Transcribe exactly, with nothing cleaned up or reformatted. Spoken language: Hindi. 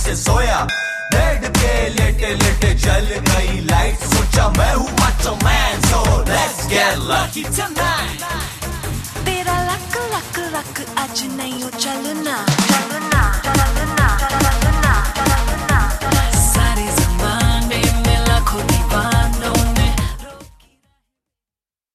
से सोया, बेड पे लेटे लेटे जल गई लाइट, सोचा मैं हूँ macho man, so let's get lucky tonight। तेरा लक लक लक आज नहीं हो चलना चलना चलना चलना